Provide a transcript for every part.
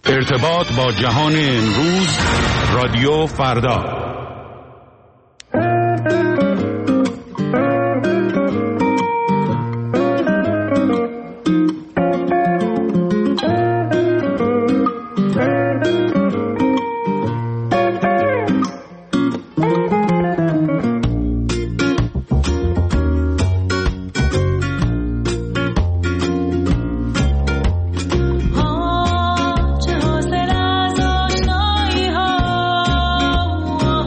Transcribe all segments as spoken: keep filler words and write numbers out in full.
ارتباط با جهان امروز، رادیو فردا. چه حاصل از آشنایی ها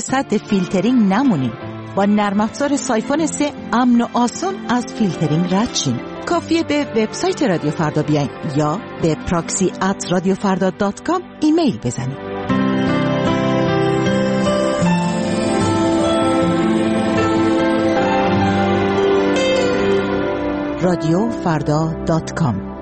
صد فیلترینگ نمونیم. با نرم افزار سایفون سه امن و آسون از فیلترینگ رد شیم. کافیه به وبسایت رادیو فردا بیاین یا به پراکسی ات رادیو فردا دات کام ایمیل بزنید. رادیو فردا دات کام.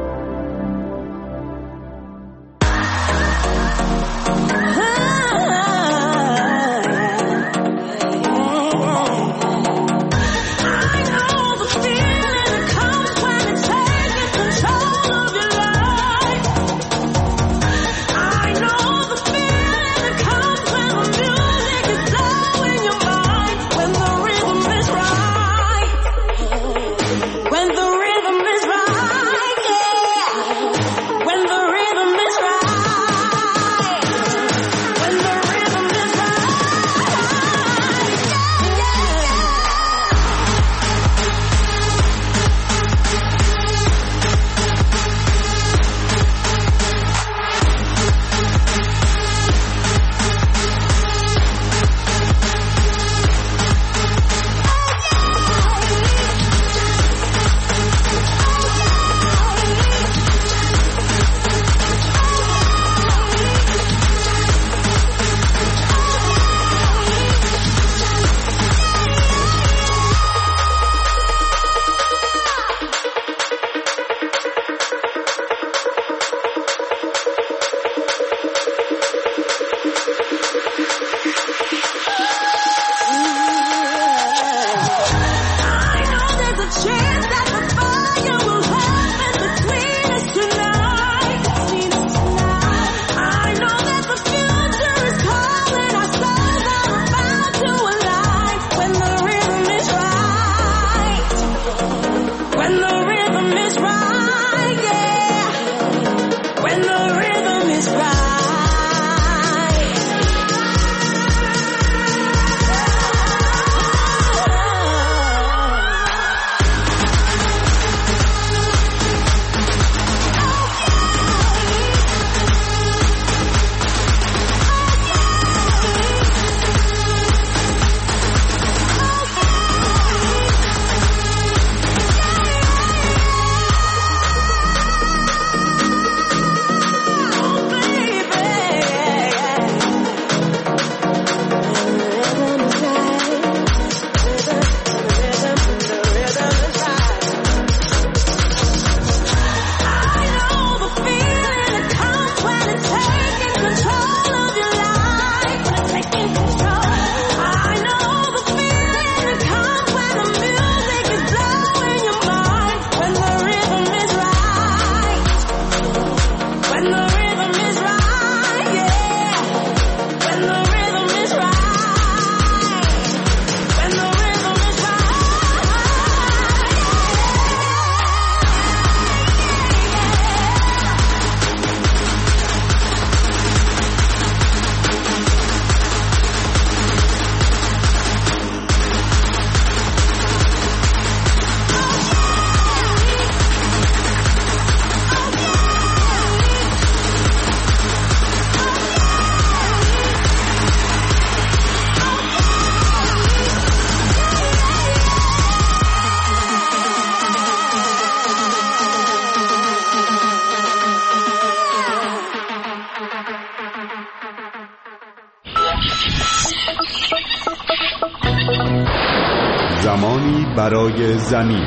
زمانی برای زمین.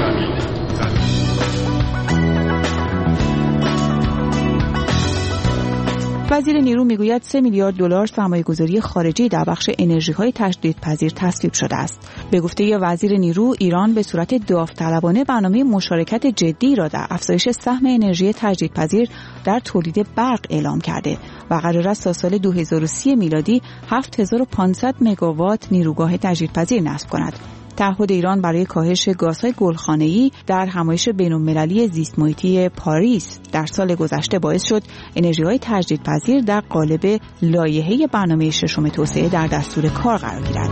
وزیر نیرو میگوید سه میلیارد دلار سرمایه‌گذاری خارجی در بخش انرژی‌های تجدیدپذیر تصویب شده است. به گفته وزیر نیرو، ایران به صورت داوطلبانه برنامه مشارکت جدی را در افزایش سهم انرژی تجدیدپذیر در تولید برق اعلام کرده و قرار است تا سال دو هزار و سی میلادی هفت هزار و پانصد مگاوات نیروگاه تجدیدپذیر نصب کند. تعهد ایران برای کاهش گازهای گلخانه‌ای در همایش بین‌المللی زیست محیطی پاریس در سال گذشته باعث شد انرژی‌های تجدیدپذیر در قالب لایحه برنامه ششم توسعه در دستور کار قرار گیرد.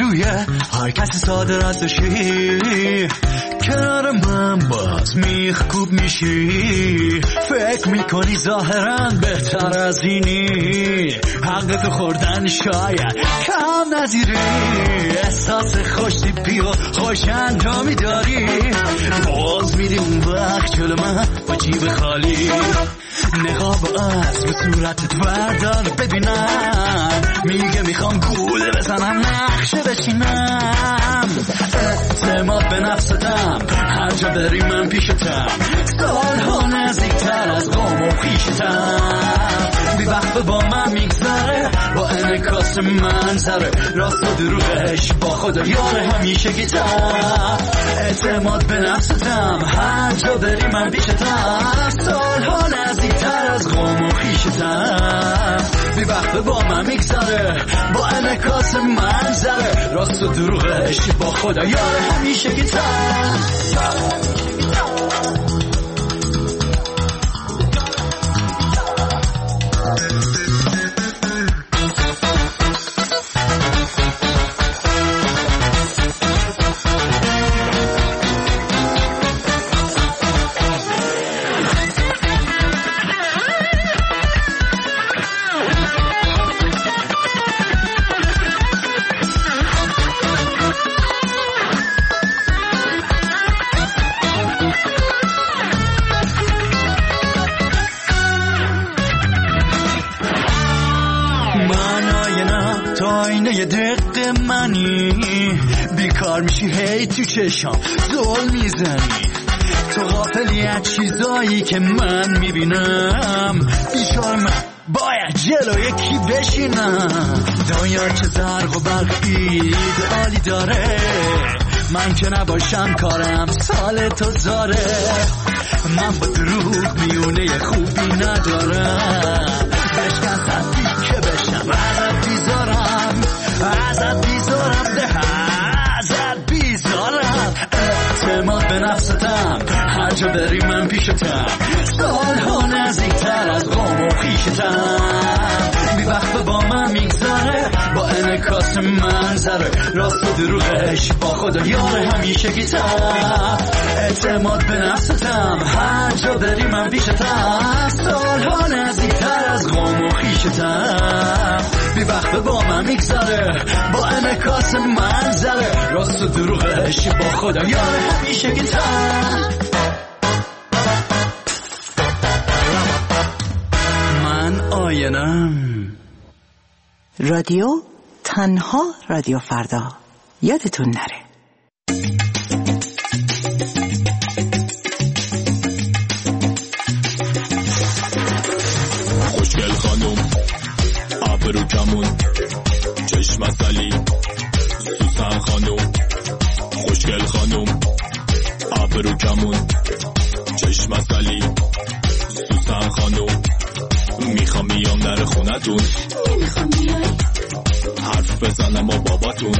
روی هر کسی ساده رد بشی، کنار من باز میخ کوب میشی، فکر میکنی ظاهرا بهتر از اینی، حقت خوردن شاید کم نظیری، احساس خوشتیپی و خوش انجامی داری، باز میری اون وقت جلو من با جیب خالی، نقاب از به صورتت وردار ببینم، میگه میخوام گول بزنم نقشه بچینم، اعتماد به نفستم هر جا بری من پیشتم، سالها نزدیکتر از قوم و خیشتم، بی وقت با من میگذره با انکاس منظره، راست و دروغش با خدا یار همیشه گیتم، اعتماد به نفستم هر جا بری من پیشتم، سالها نزدیکتر از قوم و خیشتم، بی وقت با من میگذره با انکاس منظره، راست و دروغش با خدا یار همیشه گیتم. یه دقیقه منی بیکار میشی هی تو چشم زول میزنی، تو غافلی از چیزایی که من میبینم، بیچار من باید جلو یکی بشینم، دنیا چه زرق و برقی عالی داره، من که نباشم کارم سال تو زاره، من با دروغ میونه خوبی ندارم، بشکن صدی که بشم ازت بیزارم، ازت بیزارم ده ازت بیزارم، اعتماد به نفستم هر جا بری من پیشتم، سالها نزدیکتر از قوم و خیشتم، بی وقت با من میگذره با انکاس منظره، راست و دروغش با خدا یار همیشه گیتم، اعتماد به نفستم هر جا بری من پیشتم، سالها نزدیکتر از قوم و خیشتم، بی وقت با من میگذره با انکاس منظره، راست و دروغش با خدا یار همیشه گیتم. من آینم. رادیو تنها رادیو فردا، یادتون نره. خوشگل خانم ابرو کمون چشم اصلی، سوسن خانم خوشگل خانم ابرو کمون چشم اصلی، سوسن خانم میخوام بیام در خونتون، نمیخوام بیای حرف بزنم با باباتون،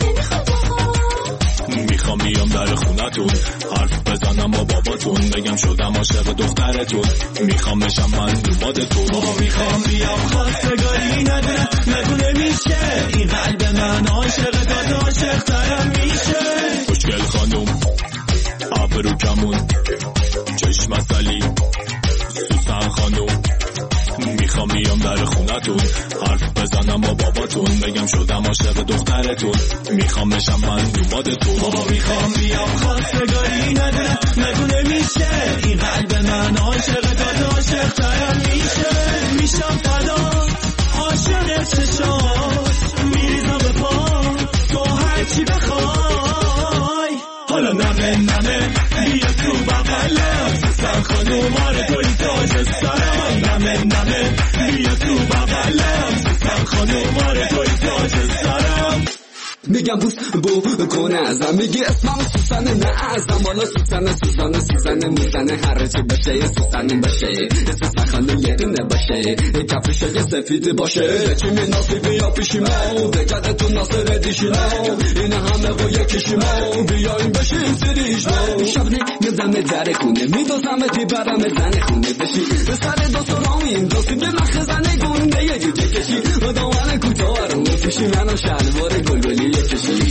میخوام بیام در خونتون، حرف بزنم با باباتون، بگم شدم عاشق دخترتون، میخوام بشم من دومادتون، بابا میخوام بیام خواستگاری ندونه نگونه میشه، این قلب من عاشق داد عاشق ترم میشه، خوشگل خانم ابرو کمون چشم اصلی، سوسن خانم میخوام بیام در خونتون، حرف بزنم با باباتون، بگم شدم عاشق دخترتون، میخوام بشم من دومادتون، بابا میخوام بیام خواستگاری ندونه نگونه میشه، این قلب من عاشق داد عاشق ترم میشه، میشم فدا عاشق چشات، میریزم به پا تو هرچی بخوای، حالا نمه نمه بیا تو بغلم، سوسن خانوم آره توی تاج سرم، نمه نمه بیا تو بغلم، سوسن خانوم آره توی تاج سرم، میگم بوست بو کنه ازم، میگی اسمم سوسن نه ازم، والا سوسن سوسن سوسن موزن هر چی بشه سوسن باشه، سوسن خانم یه دونه باشه، کفش یه سفید باشه، چی می ناصیبی یا پیشیمو بگرده تو ناصر دیشیمو، این همه با یکیشیمو بیایم بشیم سریشمو، شبنه میزم در خونه میدوزم تی برم زن خونه بشی، سر دو سرامین دوستی به مخ زنه گونه یه جوجه کشی، دامن کوتاه رو پیشی منو شلوار گلگلی کشی،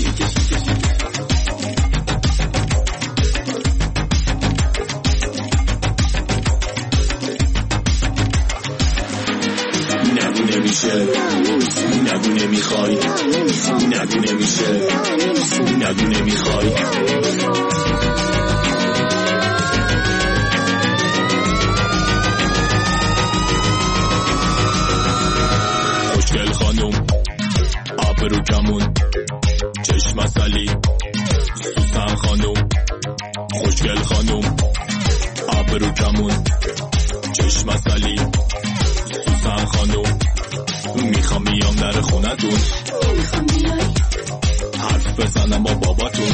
نگو نمیشه نگو نمیخوای نگو نمیشه نگو نمیخوای خوشگل خانم آبرو کمون چشم اصلی سوسن خانم خوشگل خانم آبرو کمون چشم اصلی سوسن خانم میخوام بیام در خونتون حرف بزنم با باباتون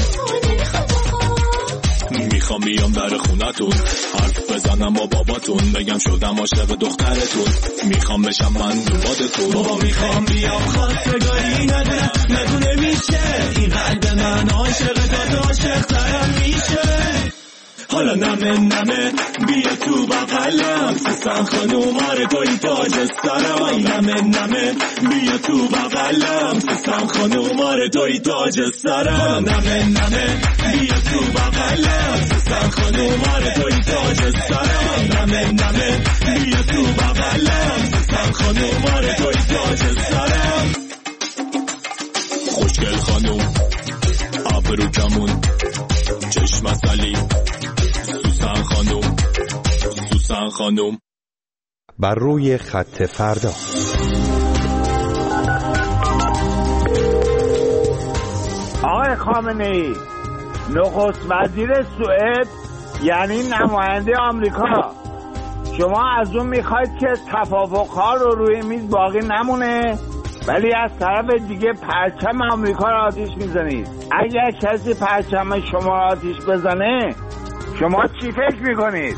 میخوام بیام در خونتون حرف بزنم با باباتون بگم شدم عاشق دخترتون میخوام بشم من دومادتون بابا میخوام بیام خواستگاری ندارم نگو نمیشه این قلب من عاشق داد عاشق ترم میشه حالا نمه نمه بیا تو بغلم سوسن خانوم آره توی تاج سرم آی نمه نمه بیا تو بغلم سوسن خانوم آره توی تاج سرم حالا نمه نمه بیا تو بغلم سوسن خانوم آره توی تاج سرم آی نمه نمه بیا تو بغلم سوسن خانوم آره توی تاج سرم خوشگل خانوم آبرو کمون چشم اصلی سوسن خانوم سوسن خانوم بر روی خط فردا. آقای خامنه‌ای نخست وزیر سوئد یعنی نماینده آمریکا، شما از اون میخواید که توافق‌ها رو روی میز باقی نمونه ولی از طرف دیگه پرچم آمریکا رو آتیش میزنید. اگر کسی پرچم شما رو آتیش بزنه شما چی فکر میکنید؟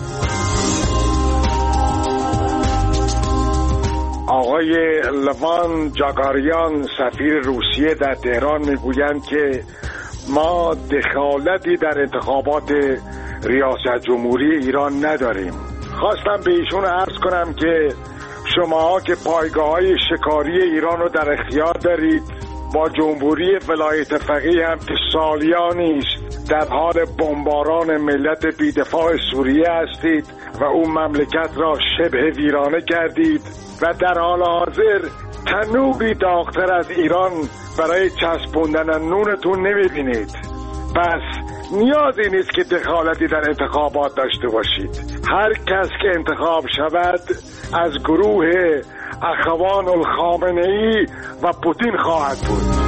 آقای لوان جاگاریان سفیر روسیه در تهران میگویند که ما دخالتی در انتخابات ریاست جمهوری ایران نداریم. خواستم به ایشون عرض کنم که شما که پایگاه‌های شکاری ایران رو در اختیار دارید با جمهوری ولایت فقیه هم که سالیانی است در حال بمباران ملت بی‌دفاع سوریه هستید و اون مملکت را شبه ویرانه کردید و در حال حاضر تنوری داغ‌تر از ایران برای چسبوندن نونتون نمی‌بینید. پس نیازی نیست که دخالتی در انتخابات داشته باشید. هر کس که انتخاب شود از گروه اخوان الخامنه‌ای و پوتین خواهد بود.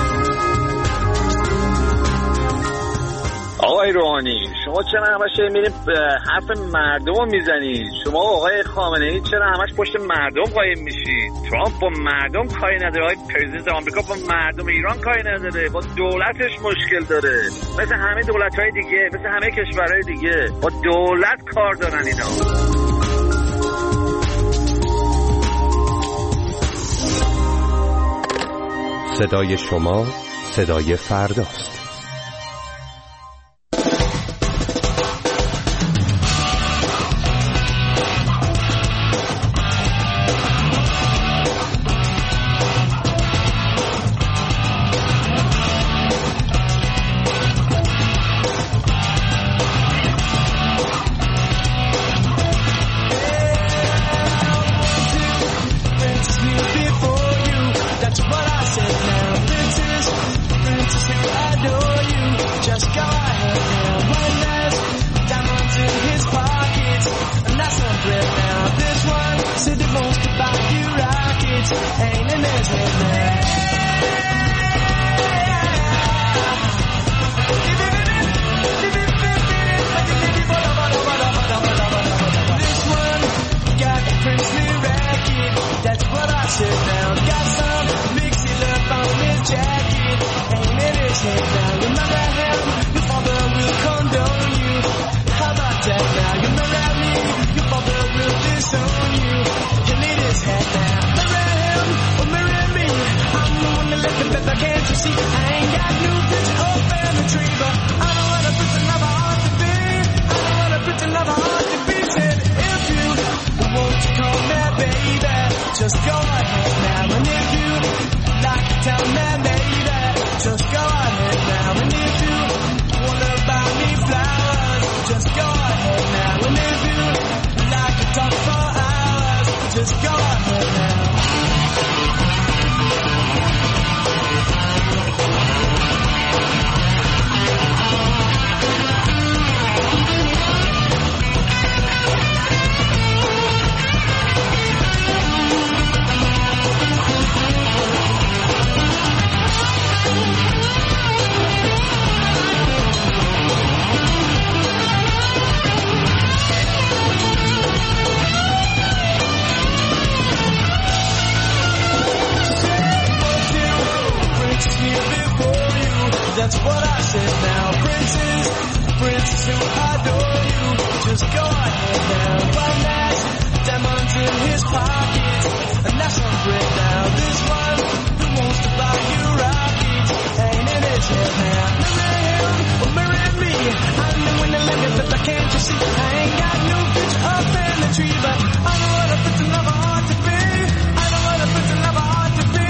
آقای روحانی شما چرا همش میرین حرف مردم رو میزنید؟ شما آقای خامنه‌ای چرا همش پشت مردم قایم میشید؟ ترامپ با مردم کاری نداره، آقای پرزیدنت آمریکا با مردم ایران کاری نداره، با دولتش مشکل داره، مثل همه دولت‌های دیگه، مثل همه کشورهای دیگه با دولت کار دارن اینا. صدای شما صدای فرداست. Just go ahead now. in his pockets, and that's on break now. This one who wants to buy you rockets, ain't in his head now. Marry him or marry me, I'm the one that live it, but I can't you see? I ain't got no picture up in the tree, but I know what a pretty lover ought to be. I know what a pretty lover ought to be.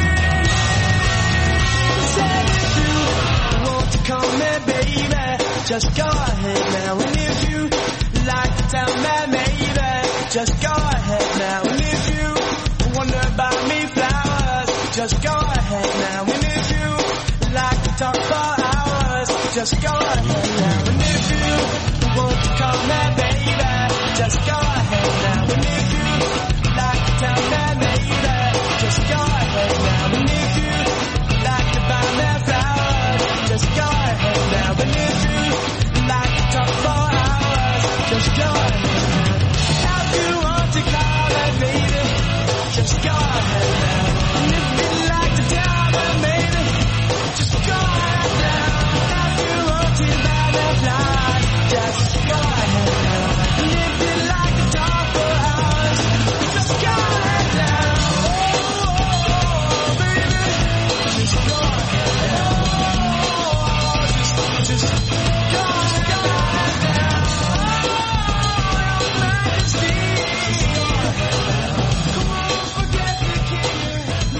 Said if you want to call me baby, just go ahead now. And if you like to tell me maybe, just go ahead now. And if you wonder about me flowers, just go ahead now. And if you like to talk for hours, just go ahead now. And if you want to call me baby, just go ahead now. And if you like to tell me maybe, just go ahead now. And if you like to buy me flowers, just go ahead now. And if you like to talk for hours, just go ahead now. How do you want to call me baby? Just go ahead now. And if you like to tell me maybe, just go ahead now. How do you want to buy me flowers? Just go ahead now. And if you like to talk for hours, just go ahead now. Oh, baby, just go ahead now. Just, just go, go ahead now. Oh, your Majesty. Come on, forget the king.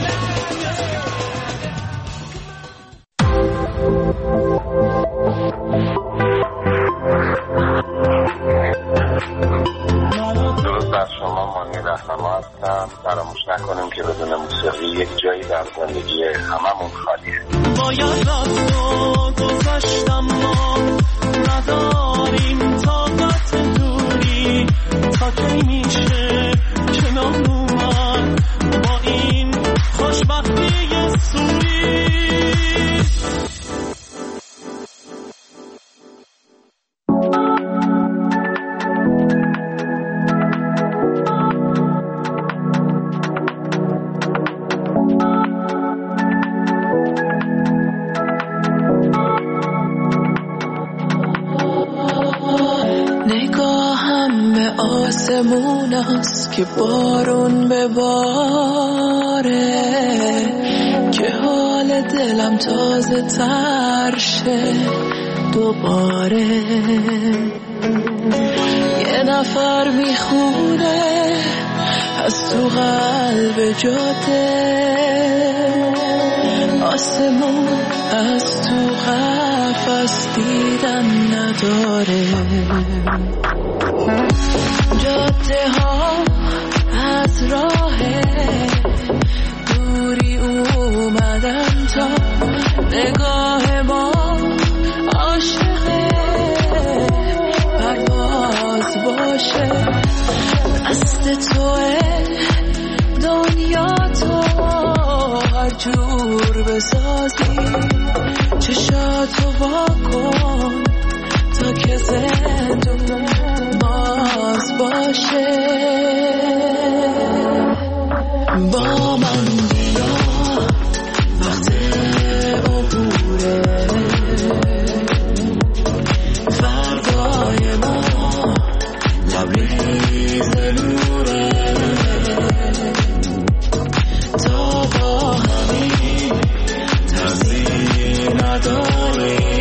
درود بر شما، مانی رهنما هستم. فراموش نکنیم که بدون موسیقی یک جایی در زندگی هممون خالیه. باید رفت و گذشتم ما نداریم طاقت دوری، تا کی میشه کنار اومد با این خوشبختی سوری. آسمون است که بارون بباره، که حال دلم تازه تر شه دوباره. یه نفر میخونه از تو قلب جاده، آسمون از تو قفس دیدن نداره. جاده ها از راه دوری اومدن تا نگاه ما عاشق پرواز باشه. دست توه دنیا تو هر جور بسازی، چشاتو واکن تا که زندون باز باشه. با من بیا وقت عبوره، فردای ما لبریز نوره. تا با همین ترسی نداری،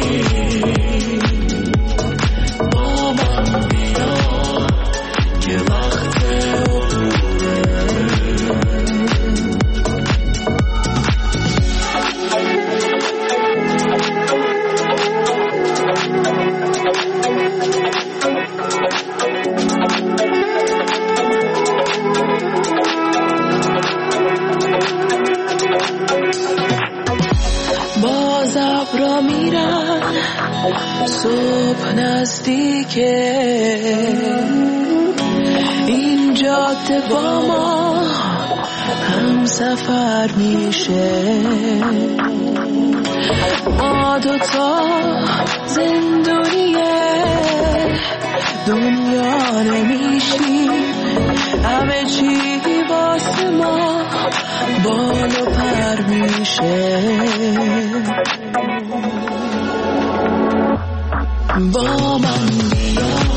با من بیا که وقت عبوره. باز ابرا میرن صبح نزدیکه، این جاده با ما هم سفر میشه. ما دوتا زندونیه دنیا نمیشیم، همه چی واسه ما بال و پر میشه. با من بیا